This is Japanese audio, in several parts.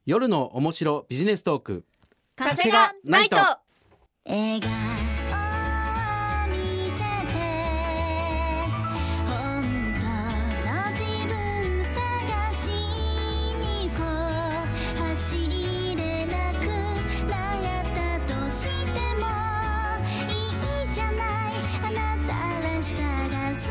夜の面白ビジネストーク、 風がないと。 笑顔を見せて本当の自分探しに行こう。走れなくなったとしてもいいじゃない、あなたらしさがス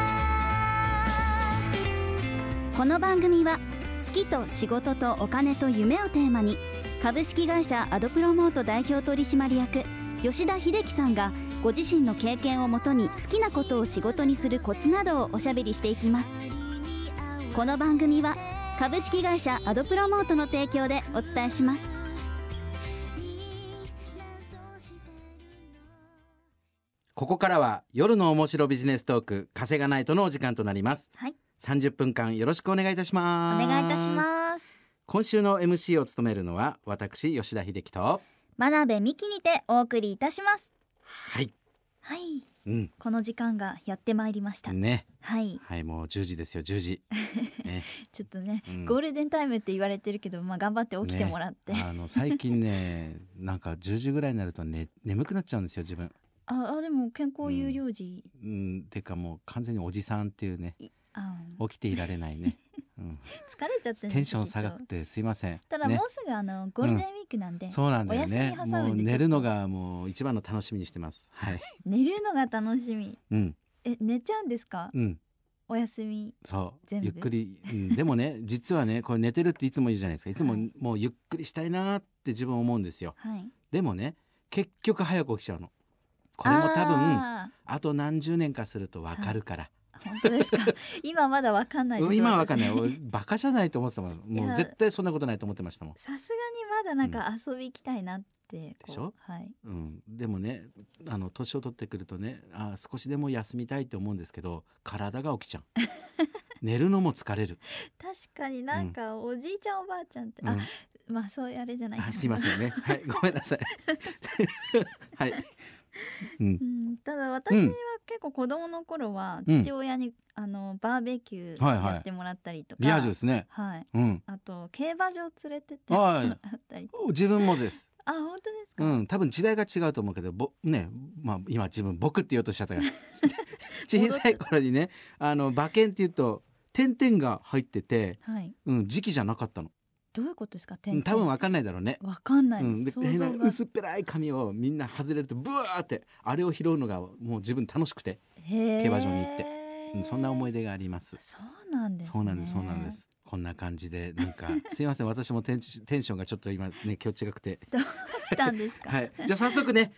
ター。この番組は好きと仕事とお金と夢をテーマに、株式会社アドプロモート代表取締役吉田秀樹さんがご自身の経験をもとに好きなことを仕事にするコツなどをおしゃべりしていきます。この番組は株式会社アドプロモートの提供でお伝えします。 ここからは夜の面白ビジネストーク、稼がないとのお時間となります。 はい、 30分間よろしくお願いいたします。 お願いいたします。 今週の MC を務めるのは私吉田秀樹と真鍋美希にてお送りいたします。 はいはい、 この時間がやってまいりましたね。 はい、 もう10時ですよ、10時、ね、 ちょっとね、ゴールデンタイムって言われてるけど、頑張って起きてもらって、 最近ねなんか10時ぐらいになると、眠くなっちゃうんですよ自分。 でも健康有料児、 てかもう完全におじさんっていうね、起きていられないね疲れちゃってテンション下がってすいません。 ただもうすぐゴールデンウィークなんで、 そうなんだよね。 お休み挟むんでもう寝るのがもう一番の楽しみにしてます。 寝るのが楽しみ。寝ちゃうんですか？お休みそう全部ゆっくり、でもね実はねこれ寝てるっていつも言うじゃないですか。いつも、もうゆっくりしたいなって自分思うんですよ。でもね結局早く起きちゃうの。これも多分あと何十年かすると分かるから。 本当ですか？今まだ分かんないです。 今は分かんない。バカじゃないと思ってたもん。もう絶対そんなことないと思ってましたもん。 さすがにまだなんか遊び行きたいなって、 でしょ？でもね年を取ってくるとね少しでも休みたいって思うんですけど、体が起きちゃう寝るのも疲れる。 確かになんかおじいちゃんおばあちゃんって、そういうあれじゃないですか。 すいませんねごめんなさいただ私は結構子供の頃は父親に、バーベキューやってもらったりとか、 リア充ですね。 あと競馬場連れてってもらったり自分もです。 本当ですか？ 多分時代が違うと思うけど今自分僕って言おうとしちゃったから小さい頃にね馬券っていうと点々が入ってて、時期じゃなかったの。 どういうことですか？ 多分分かんないだろうね。 分かんないです。 薄っぺらい紙をみんな外れるとブワーってあれを拾うのがもう自分楽しくて、競馬場に行って、そんな思い出があります。 そうなんですね。 そうなんですこんな感じでなんかすいません私もテンションがちょっと今ね今日違くてどうしたんですか？ じゃあ早速ね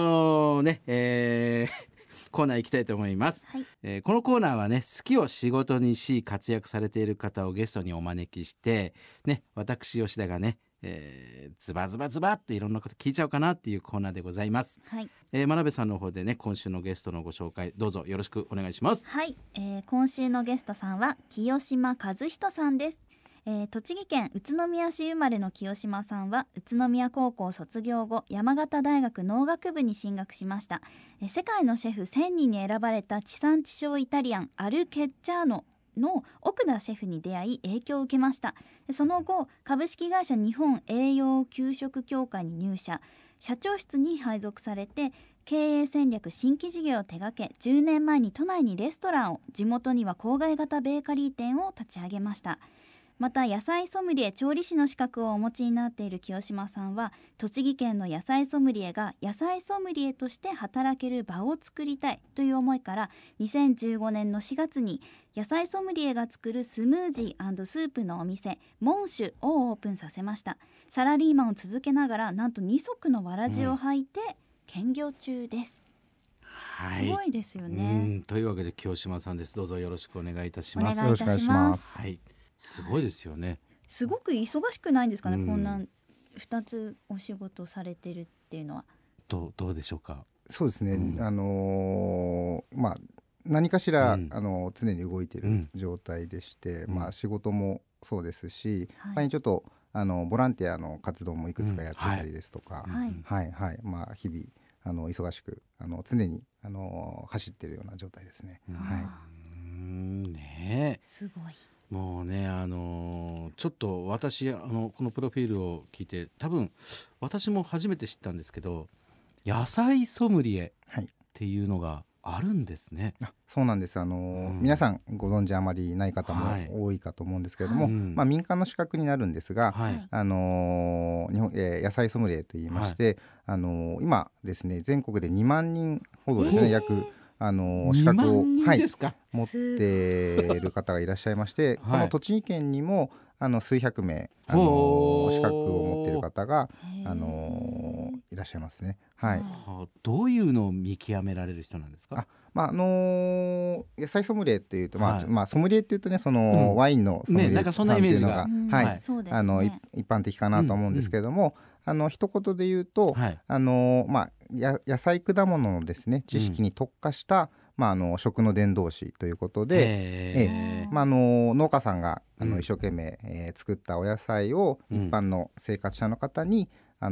コーナー行きたいと思います。このコーナーはね好きを仕事にし活躍されている方をゲストにお招きしてね、私吉田がね、ズバズバズバっていろんなこと聞いちゃおうかなっていうコーナーでございます。真鍋さんの方でね今週のゲストのご紹介どうぞよろしくお願いします。 今週のゲストさんは清島和人さんです。栃木県宇都宮市生まれの清島さんは宇都宮高校卒業後山形大学農学部に進学しました。世界のシェフ1000人に選ばれた地産地消イタリアンアル・ケッチャーノの奥田シェフに出会い影響を受けました。その後株式会社日本栄養給食協会に入社、社長室に配属されて経営戦略新規事業を手掛け、10年前に都内にレストランを、地元には郊外型ベーカリー店を立ち上げました。また野菜ソムリエ調理師の資格をお持ちになっている清島さんは、栃木県の野菜ソムリエが野菜ソムリエとして働ける場を作りたいという思いから2015年の4月に野菜ソムリエが作るスムージー&スープのお店モンシュをオープンさせました。サラリーマンを続けながらなんと2足のわらじを履いて兼業中です。すごいですよね。 というわけで清島さんです。どうぞよろしくお願いいたします。 お願いいたします。 すごいですよね。 すごく忙しくないんですかね、こんな2つお仕事されてるっていうのは。 どうでしょうか？ そうですね、何かしら、常に動いている状態でして、仕事もそうですし、他にちょっとボランティアの活動もいくつかやってたりですとか、日々忙しく常に走ってるような状態ですね。 ねえ、 すごい。 もうねちょっと私このプロフィールを聞いて多分私も初めて知ったんですけど、野菜ソムリエっていうのがあるんですね。 あ、そうなんです。皆さんご存知あまりない方も多いかと思うんですけれども、民間の資格になるんですが、日本、野菜ソムリエといいまして、今ですね全国で2万人ほどですね、約資格を、持っている方がいらっしゃいまして、この栃木県にも数百名資格を持っている方がいらっしゃいますね。はい。 どういうのを見極められる人なんですか？ 野菜ソムリエっていうと、ソムリエっていうとね、そのワインのソムリエさんっていうのが、一般的かなと思うんですけれども、一言で言うと、野菜果物のですね知識に特化した、食の伝道師ということで、農家さんが一生懸命、作ったお野菜を一般の生活者の方に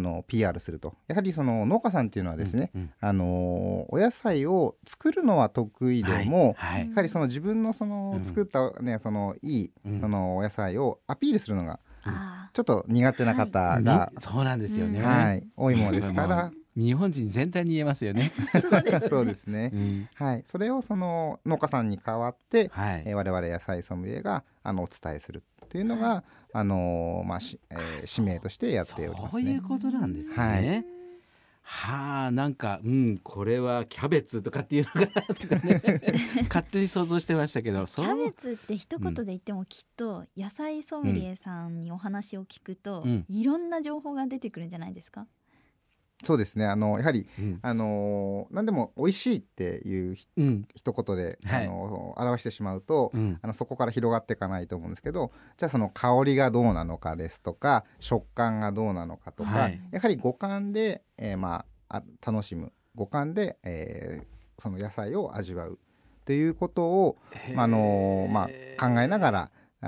PR すると。やはりその農家さんっていうのはですね、お野菜を作るのは得意でも、やはりその自分のその作ったね、そのいいそのお野菜をアピールするのがちょっと苦手な方が、 そうなんですよね、 多いものですから日本人全体に言えますよね。 そうですね、それをその農家さんに代わって、我々野菜ソムリエがお伝えするというのが、使命としてやっておりますね。 そういうことなんですね。なんか、これはキャベツとかっていうのかなとかね勝手に想像してましたけど、 キャベツって一言で言ってもきっと野菜ソムリエさんにお話を聞くと、いろんな情報が出てくるんじゃないですか？ そうですね。やはり、何でも美味しいっていう一言で、表してしまうと、そこから広がっていかないと思うんですけど、じゃあその香りがどうなのかですとか、食感がどうなのかとか、やはり五感で、楽しむ、五感で、その野菜を味わうということを、考えながら、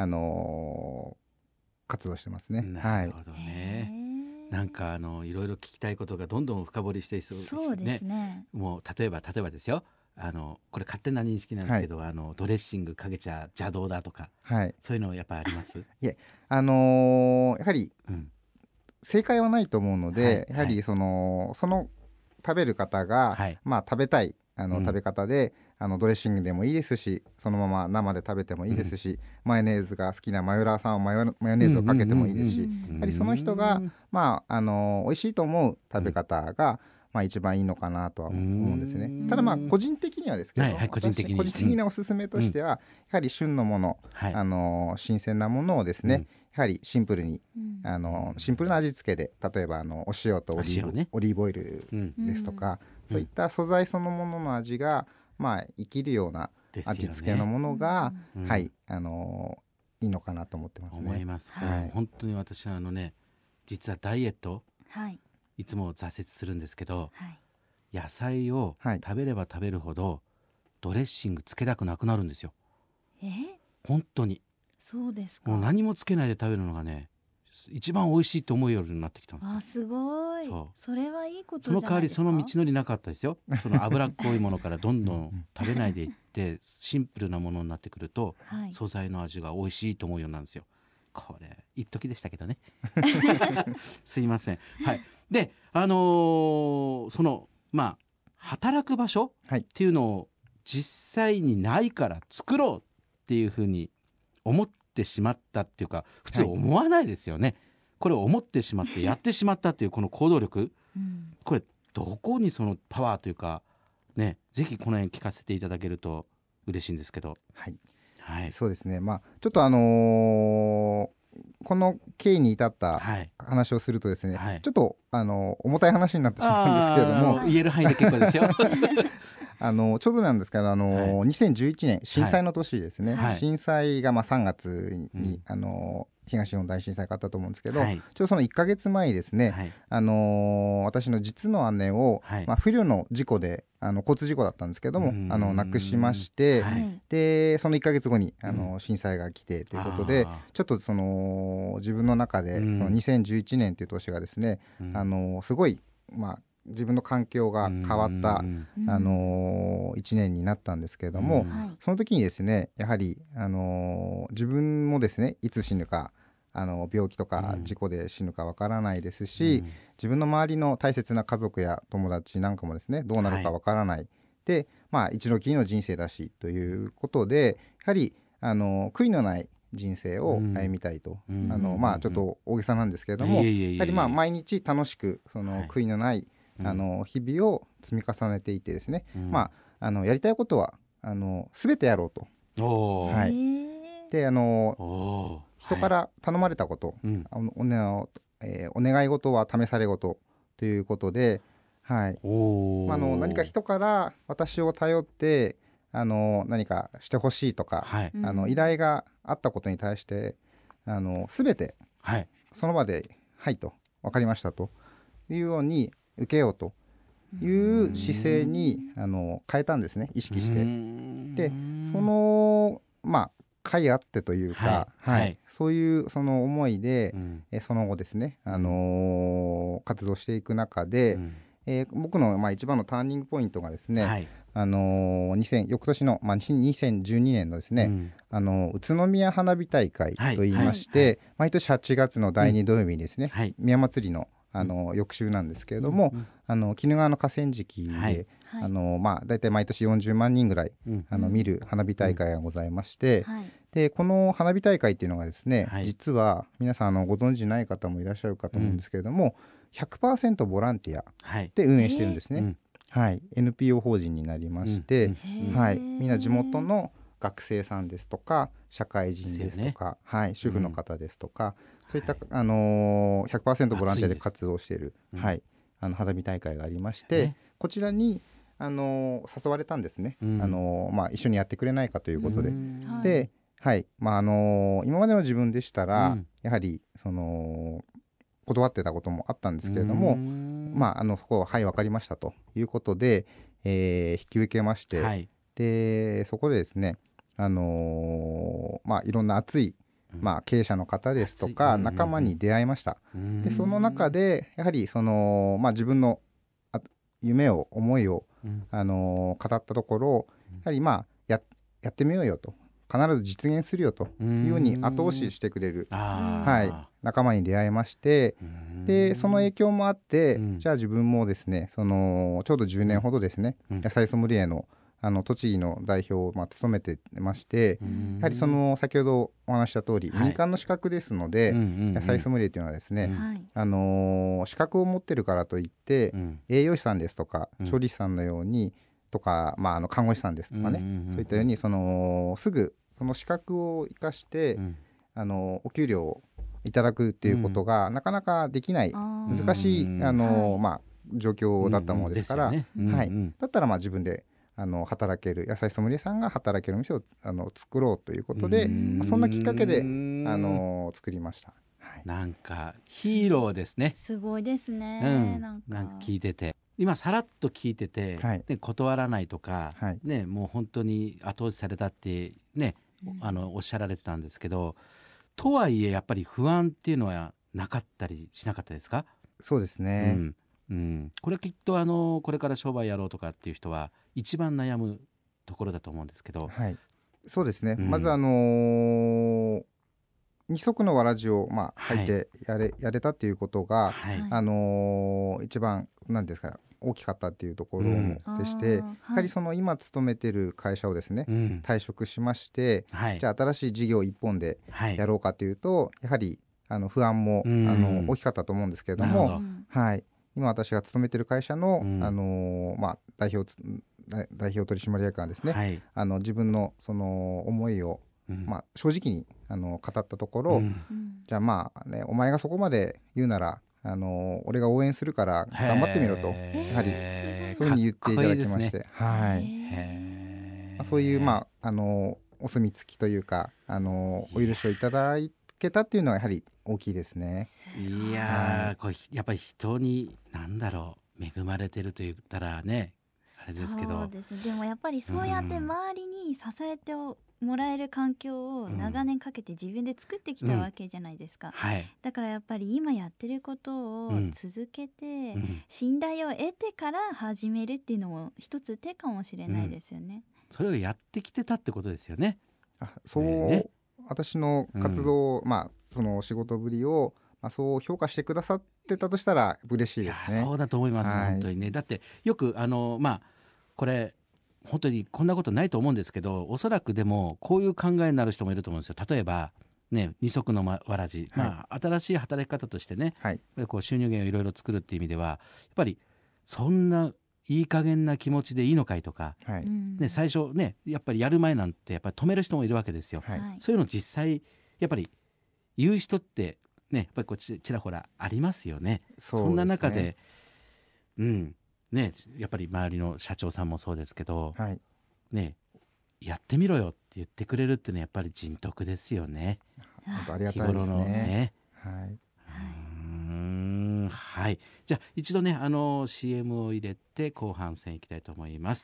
活動してますね。 なるほどね。なんかいろいろ聞きたいことがどんどん深掘りしていそうですね。もう例えばですよ、これ勝手な認識なんですけど、ドレッシングかけちゃ邪道だとか、そういうのやっぱりあります？ いえ、やはり、正解はないと思うので、やはりその食べる方が、食べたい食べ方でドレッシングでもいいですし、そのまま生で食べてもいいですし、マヨネーズが好きなマヨラーさんはマヨネーズをかけてもいいですし、やはりその人が美味しいと思う食べ方が、一番いいのかなとは思うんですね。ただ個人的にはですけど、個人的なおすすめとしては、やはり旬のもの、新鮮なものをですね、やはりシンプルに、シンプルな味付けで、例えばお塩とオリーブオイルですとか、そういった素材そのものの味が生きるような味付けのものが、いいのかなと思ってますね。 思います。本当に私は実はダイエット、いつも挫折するんですけど、野菜を食べれば食べるほどドレッシングつけたくなくなるんですよ。本当に。 そうですか。 もう何もつけないで食べるのがね、一番美味しいと思うようになってきたんですよ。 すごい。それはいいことじゃないですか。 その代わりその道のりなかったですよ。その脂っこいものからどんどん食べないでいってシンプルなものになってくると、素材の味が美味しいと思うようになるんですよ。これ一時でしたけどねすいません。でその働く場所っていうのを実際にないから作ろうっていうふうに思ってしまったっていうか、普通思わないですよね。これを思ってしまってやってしまったっていうこの行動力、これどこにそのパワーというかね、ぜひこの辺聞かせていただけると嬉しいんですけど。 そうですね。ちょっとこの経緯に至った話をするとですね、ちょっと重たい話になってしまうんですけれども、 言える範囲で結構ですよちょうどなんですけど2011年震災の年ですね、震災が3月に東日本大震災があったと思うんですけど、ちょうどその1ヶ月前ですね、私の実の姉を、不慮の事故で交通事故だったんですけども亡くしまして、でその1ヶ月後に震災が来てということで、ちょっとその自分の中でその2011年という年がですね、すごい自分の環境が変わった、1年になったんですけれども、その時にですねやはり、自分もですねいつ死ぬか病気とか事故で死ぬかわからないですし、自分の周りの大切な家族や友達なんかもですねどうなるかわからない、で一度きりの人生だしということでやはり悔いのない人生を歩みたいと、ちょっと大げさなんですけれども、やはり毎日楽しく悔いのない日々を積み重ねていてですね、やりたいことは全てやろうと。で人から頼まれたこと、お願い事は試され事ということで、何か人から私を頼って何かしてほしいとか、依頼があったことに対して全てその場ではいと分かりましたというように受けようという姿勢に変えたんですね、意識して。でその甲斐あってというか、そういうその思いで、その後ですね、活動していく中で、僕の一番のターニングポイントがですね、翌年の、2012年のですね、宇都宮花火大会といいまして、毎年8月の第2土曜日にですね、宮祭りの翌週なんですけれども、鬼怒川の河川敷で、だいたい毎年40万人ぐらい見る花火大会がございまして、でこの花火大会っていうのがですね、実は皆さんご存知ない方もいらっしゃるかと思うんですけれども、100% ボランティアで運営してるんですね。NPO 法人になりまして、みんな地元の学生さんですとか社会人ですとか、主婦の方ですとか、そういった、100% ボランティアで活動している、花火大会がありまして、こちらに誘われたんですね、一緒にやってくれないかということで。で、今までの自分でしたら、やはり断ってたこともあったんですけれども、そこは分かりましたということで、引き受けまして、でそこでですね、いろんな熱い、経営者の方ですとか仲間に出会いました。でその中でやはり自分の夢を思いを、語ったところ、やはりやってみようよと、必ず実現するよというように後押ししてくれる、仲間に出会いまして、でその影響もあって、じゃあ自分もですねちょうど10年ほどですね、野菜ソムリエの栃木の代表を務めてまして、やはり先ほどお話した通り、民間の資格ですので、野菜ソムリエというのはですね、資格を持ってるからといって、栄養士さんですとか調理師さんのようにとか、看護師さんですとかね、そういったようにすぐその資格を生かして、お給料をいただくっていうことが、なかなかできない難しい状況だったものですから、だったら自分で働ける野菜ソムリエさんが働けるお店を作ろうということで、そんなきっかけで作りました。 なんかヒーローですね。 すごいですね。 なんか聞いてて、今さらっと聞いてて、断らないとか、もう本当に後押しされたってね、おっしゃられてたんですけど、とはいえやっぱり不安っていうのはなかったりしなかったですか？ そうですね、 これきっとこれから商売やろうとかっていう人は一番悩むところだと思うんですけど、 そうですね、まず二足のわらじを履いてやれたっていうことが、一番何ですか大きかったっていうところでして、やはり今勤めてる会社をですね、退職しまして、じゃあ新しい事業一本でやろうかというと、やはり不安も大きかったと思うんですけれども、今私が勤めてる会社の、代表取締役がですね、自分のその思いを正直に語ったところ、じゃあお前がそこまで言うなら俺が応援するから頑張ってみろと、やはりそういうふうに言っていただきまして、そういうお墨付きというかお許しをいただけたっていうのはやはり大きいですね。 いや、これやっぱり人に恵まれてると言ったらね、 あれですけど。 そうですね。でもやっぱりそうやって周りに支えてもらえる環境を長年かけて自分で作ってきたわけじゃないですか、 はい、 だからやっぱり今やってることを続けて、信頼を得てから始めるっていうのも一つ手かもしれないですよね、 それをやってきてたってことですよね。 そう、ね、私の活動、その仕事ぶりを、そう評価してくださってたとしたら嬉しいですね。 そうだと思います、本当にね。だってよくこれ本当にこんなことないと思うんですけど、おそらくでもこういう考えになる人もいると思うんですよ。例えばね、二足のわらじ、新しい働き方としてね、こう収入源をいろいろ作るっていう意味ではやっぱりそんないい加減な気持ちでいいのかいとか、ね、最初ねやっぱりやる前なんてやっぱり止める人もいるわけですよ、そういうの実際やっぱり言う人ってね、やっぱりこうちらほらありますよね。そんな中でね、やっぱり周りの社長さんもそうですけど、ね、やってみろよって言ってくれるっていうのはやっぱり人徳ですよね。 本当ありがたいですね。日頃のね。 はい、じゃあ一度ねCM を入れて後半戦いきたいと思います。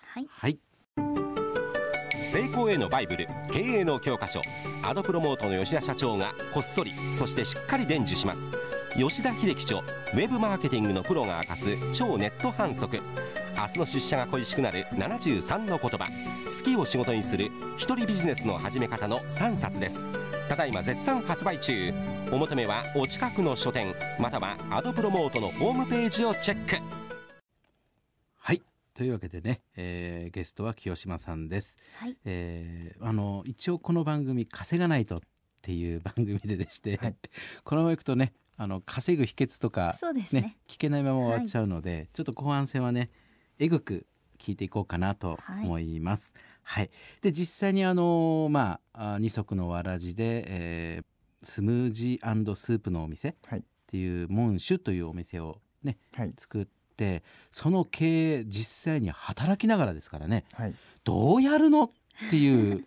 成功へのバイブル、経営の教科書、アドプロモートの吉田社長がこっそりそしてしっかり伝授します。吉田秀樹著、ウェブマーケティングのプロが明かす超ネット反則。明日の出社が恋しくなる73の言葉、好きを仕事にする一人ビジネスの始め方の3冊です。ただいま絶賛発売中。お求めはお近くの書店またはアドプロモートのホームページをチェック。 はい、というわけでね、ゲストは清島さんです、一応この番組稼がないとっていう番組でして、このままいくとね稼ぐ秘訣とか、聞けないまま終わっちゃうので、ちょっと後半戦はねえぐく聞いていこうかなと思います。で実際に二足のわらじで、スムージー&スープのお店っていうモンシュというお店をね、作ってその経営実際に働きながらですからね、どうやるのっていう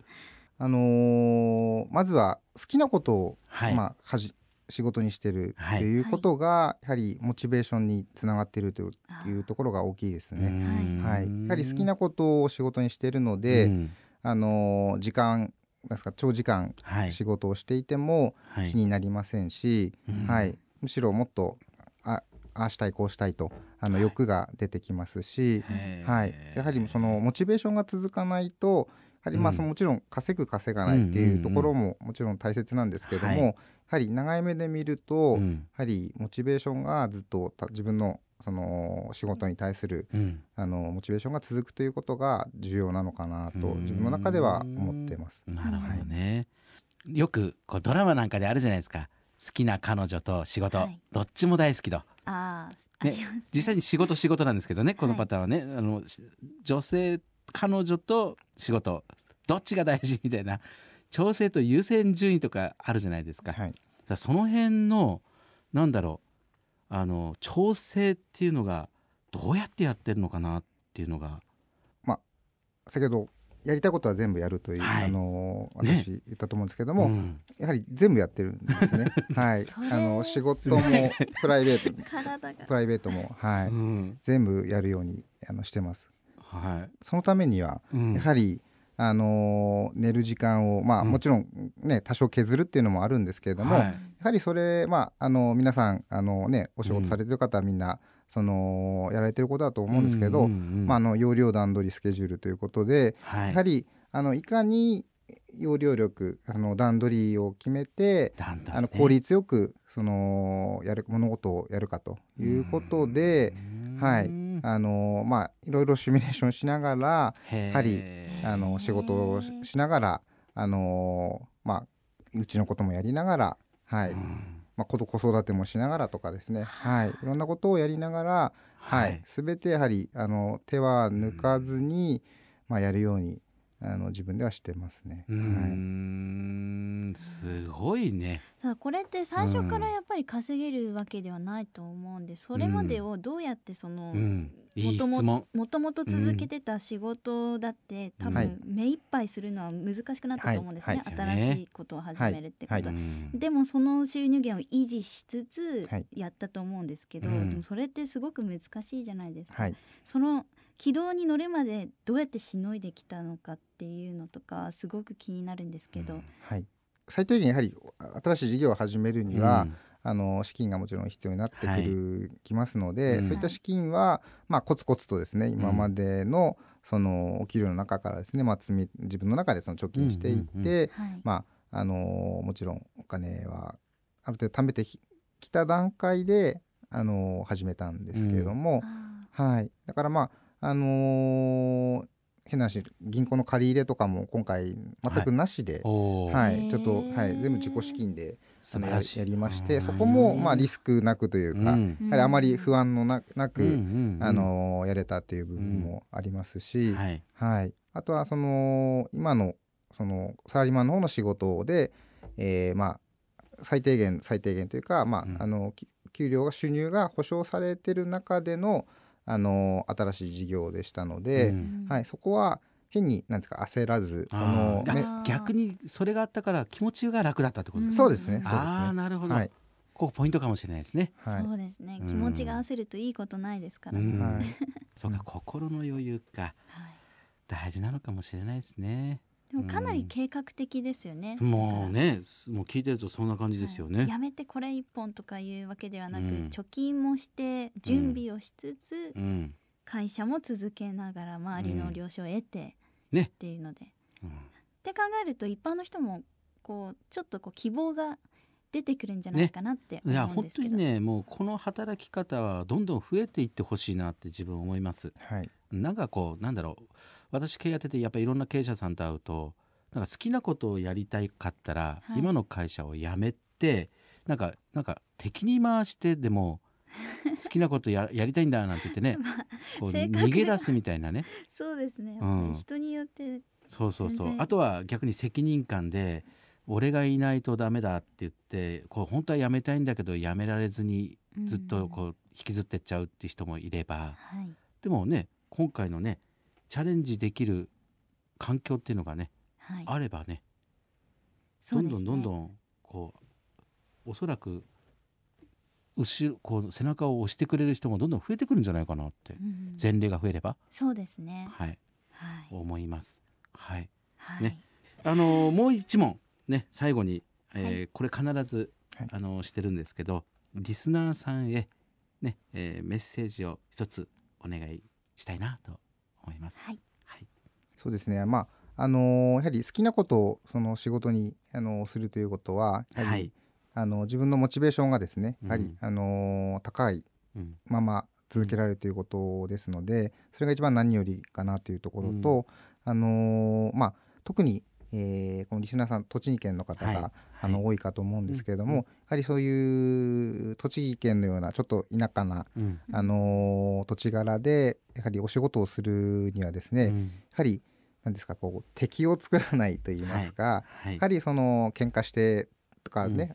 まずは好きなことを、仕事にしてるっていうことが、やはりモチベーションにつながっているというところが大きいですね。やはり好きなことを仕事にしているので、時間ですか長時間仕事をしていても気になりませんし、むしろもっとああしたいこうしたいと欲が出てきますし、やはりそのモチベーションが続かないとやはりもちろん稼ぐ稼がないっていうところももちろん大切なんですけども、やはり長い目で見ると、やはりモチベーションがずっと自分のその仕事に対する、モチベーションが続くということが重要なのかなと自分の中では思っています。 なるほどね、よくこうドラマなんかであるじゃないですか。好きな彼女と仕事、どっちも大好きと。実際に仕事なんですけどね、このパターンはね、女性彼女と仕事どっちが大事みたいな調整と優先順位とかあるじゃないですか、その辺のなんだろう調整っていうのがどうやってやってるのかなっていうのが、 先ほどやりたいことは全部やるという、私言ったと思うんですけども、やはり全部やってるんですね。仕事もプライベートも、全部やるようにしてます。そのためには、やはり寝る時間を、もちろんね多少削るっていうのもあるんですけれども、やはりそれ皆さんお仕事されてる方はみんなやられてることだと思うんですけど、要領段取りスケジュールということで、やはりいかに要領力段取りを決めて効率よく物事をやるかということで、いろいろシミュレーションしながらやはり仕事をしながらうちのこともやりながら、子育てもしながらとかですね、いろんなことをやりながら、全てやはり手は抜かずに、やるように自分ではしてますね。 すごいね。 さあこれって最初からやっぱり稼げるわけではないと思うんで、それまでをどうやってその、 いい質問。 もともと続けてた仕事だって、多分目いっぱいするのは難しくなったと思うんですね、新しいことを始めるってことは、でもその収入源を維持しつつやったと思うんですけど、でもそれってすごく難しいじゃないですか、その軌道に乗るまでどうやってしのいできたのかっていうのとかすごく気になるんですけど、 最低限やはり新しい事業を始めるには、資金がもちろん必要になってきますので、そういった資金は、コツコツとですね、今までのそのお給料の中からですね、自分の中でその貯金していって、もちろんお金はある程度貯めてきた段階で始めたんですけれども、だから変な話、銀行の借り入れとかも今回全くなしで、ちょっと、全部自己資金でやりまして、そこもリスクなくというか、やはりあまり不安のなくやれたという部分もありますし、あとはその今のそのサラリーマンの方の仕事で、最低限というか、給料が収入が保証されている中での新しい事業でしたので、そこは変に何ですか焦らず、 逆にそれがあったから気持ちが楽だったってことですね。そうですね。 なるほど、ここポイントかもしれないですね。 そうですね、気持ちが焦るといいことないですからね。 そうか、心の余裕か、大事なのかもしれないですね。 でもかなり計画的ですよね。 もうね、もう聞いてるとそんな感じですよね。 やめてこれ一本とかいうわけではなく、貯金もして準備をしつつ、会社も続けながら周りの了承を得て、っていうので、って考えると一般の人もこうちょっと希望が出てくるんじゃないかなって思うんですけど、 本当にね、もうこの働き方はどんどん増えていってほしいなって自分思います。なんかなんだろう、私経営やっててやっぱりいろんな経営者さんと会うと、なんか好きなことをやりたかったら、今の会社を辞めてなんか敵に回してでも好きなことやりたいんだなんて言ってね、こう逃げ出すみたいなね。 そうですね、人によってそうあとは逆に責任感で俺がいないとダメだって言って、本当は辞めたいんだけど辞められずにずっと引きずってっちゃうっていう人もいれば、でもね、今回のねチャレンジできる環境っていうのがね、あればね、どんどんおそらく背中を押してくれる人もどんどん増えてくるんじゃないかなって、前例が増えれば、 そうですね、 思います。もう一問ね、最後に、これ必ず、してるんですけど、リスナーさんへ、メッセージを一つお願いしたいなと思います。 そうですね、やはり好きなことをその仕事にするということは、やはり自分のモチベーションがですね、やはり高いまま続けられるということですので、それが一番何よりかなというところと、特にこのリスナーさん、栃木県の方が多いかと思うんですけれども、やはりそういう栃木県のようなちょっと田舎な土地柄でやはりお仕事をするにはですね、やはり何ですか、敵を作らないといいますか、やはりその喧嘩してとかね、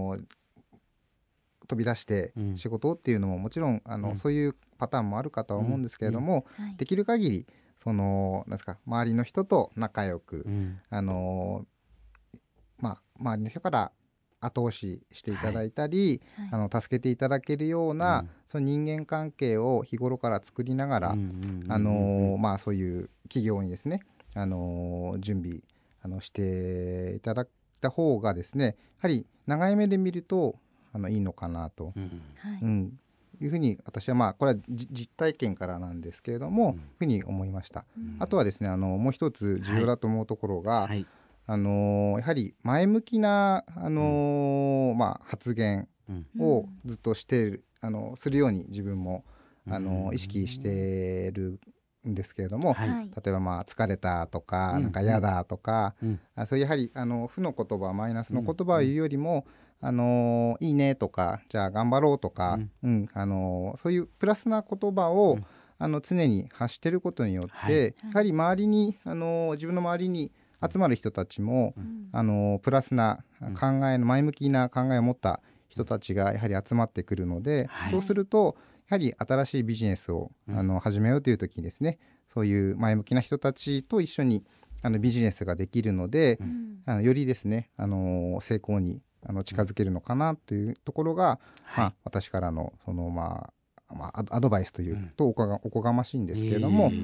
飛び出して仕事っていうのももちろんそういうパターンもあるかとは思うんですけれども、できる限りそのなんですか、周りの人と仲良く、周りの人から後押ししていただいたり、助けていただけるような、その人間関係を日頃から作りながら、そういう企業にですね、準備していただいた方がですね、やはり長い目で見るといいのかなと、いうふうに私はこれは実体験からなんですけれども、ふうに思いました。あとはですね、もう一つ重要だと思うところが、やはり前向きな発言をずっとするように自分も意識してるんですけれども、例えば疲れたとか、なんか嫌だとか、そういうやはり負の言葉、マイナスの言葉を言うよりも、いいねとか、じゃあ頑張ろうとか、そういうプラスな言葉を常に発していることによって、やはり周りに自分の周りに集まる人たちも、プラスな考えの前向きな考えを持った人たちがやはり集まってくるので、そうするとやはり新しいビジネスを始めようという時にですね、そういう前向きな人たちと一緒にビジネスができるので、よりですね成功に近づけるのかなというところが、私からのそのアドバイスというとおこがましいんですけれども、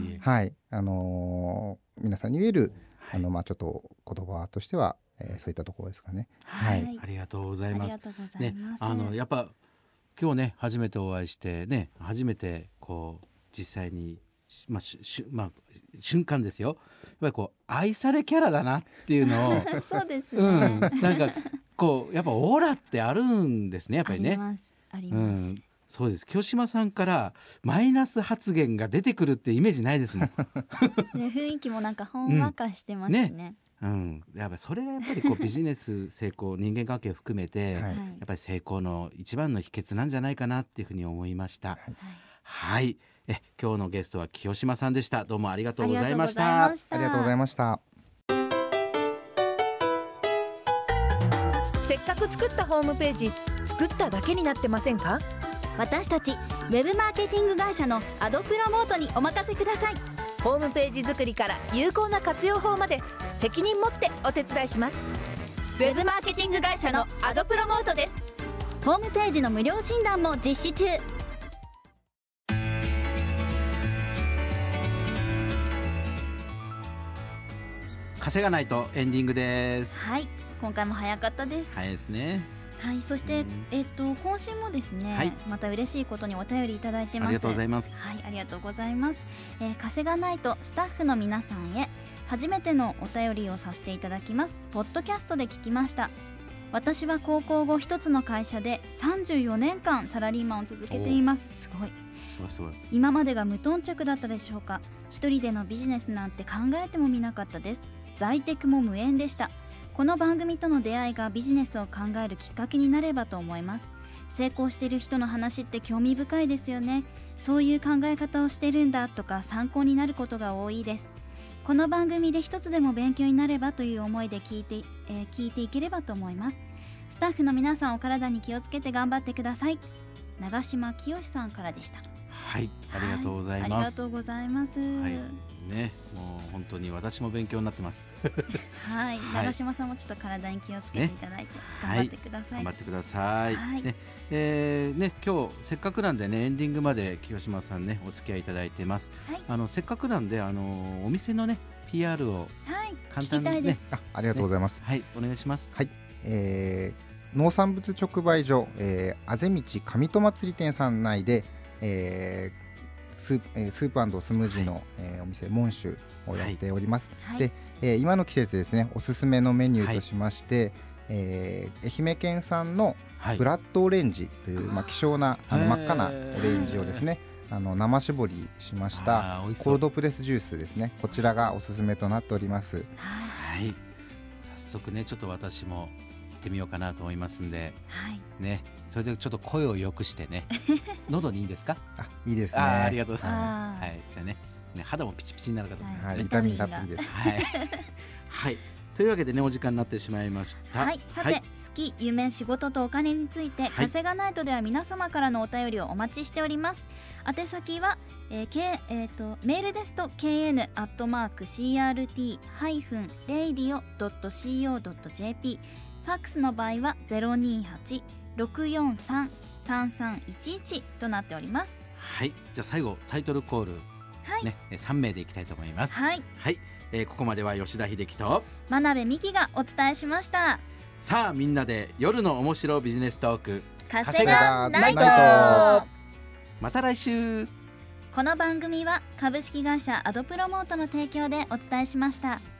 皆さんに言えるちょっと言葉としては、そういったところですかね。 ありがとうございます。やっぱ今日ね初めてお会いしてね、初めてこう実際に瞬間ですよ。やっぱりこう愛されキャラだなっていうのをそうですね。 なんかこうやっぱオーラってあるんですね、やっぱりね。 あります。 そうです。清島さんからマイナス発言が出てくるってイメージないですもん。 雰囲気もなんかほんわかしてますね。 やっぱりそれがやっぱりこうビジネス成功人間関係を含めて、やっぱり成功の一番の秘訣なんじゃないかなっていうふうに思いました。今日のゲストは清島さんでした。どうもありがとうございました。 ありがとうございました。 せっかく作ったホームページ作っただけになってませんか？ 私たちウェブマーケティング会社のアドプロモートにお任せください。 ホームページ作りから有効な活用法まで責任持ってお手伝いします。 ウェブマーケティング会社のアドプロモートです。ホームページの無料診断も実施中。 稼がないとエンディングです。 今回も早かったです。 早いですね。 そして、今週もですね、また嬉しいことにお便りいただいてます。 ありがとうございます。 ありがとうございます。稼がないとスタッフの皆さんへ初めてのお便りをさせていただきます。ポッドキャストで聞きました。私は高校後一つの会社で34年間サラリーマンを続けています。すごい。今までが無頓着だったでしょうか。一人でのビジネスなんて考えてもみなかったです。在宅も無縁でした。この番組との出会いがビジネスを考えるきっかけになればと思います。成功している人の話って興味深いですよね。そういう考え方をしてるんだとか参考になることが多いです。この番組で一つでも勉強になればという思いで聞いていければと思います。スタッフの皆さんお体に気をつけて頑張ってください。長島清さんからでした。 ありがとうございます。 ありがとうございます。 もう本当に私も勉強になってます。 長島さんもちょっと体に気をつけていただいて頑張ってください。 頑張ってください。今日せっかくなんでねエンディングまで清島さんねお付き合いいただいてます。せっかくなんでお店のね PR を簡単にね。 ありがとうございます。 お願いします。 農産物直売所あぜ道上戸祭店さん内でスープ&スムージーの、お店モンシュをやっております。で、今の季節ですねおすすめのメニューとしまして、愛媛県産のブラッドオレンジという、希少な真っ赤なオレンジをですね生搾りしましたコールドプレスジュースですね。こちらがおすすめとなっております。 早速ねちょっと私も行ってみようかなと思いますんで、それでちょっと声を良くしてね喉にいいですか？ いいですね。 ありがとうございます。じゃあね肌もピチピチになるかと思います。 ビタミンたっぷりです。 というわけでねお時間になってしまいました。 さて、好き、夢、仕事とお金について稼がないとでは皆様からのお便りをお待ちしております。宛先は、メールですと kn@crt-radio.co.jp、 ファックスの場合は 028-643-3311 となっております。 じゃあ最後タイトルコール、3名でいきたいと思います。ここまでは吉田秀樹と真鍋美希がお伝えしました。 さあみんなで夜の面白ビジネストーク稼がないと。 また来週。 この番組は株式会社アドプロモートの提供でお伝えしました。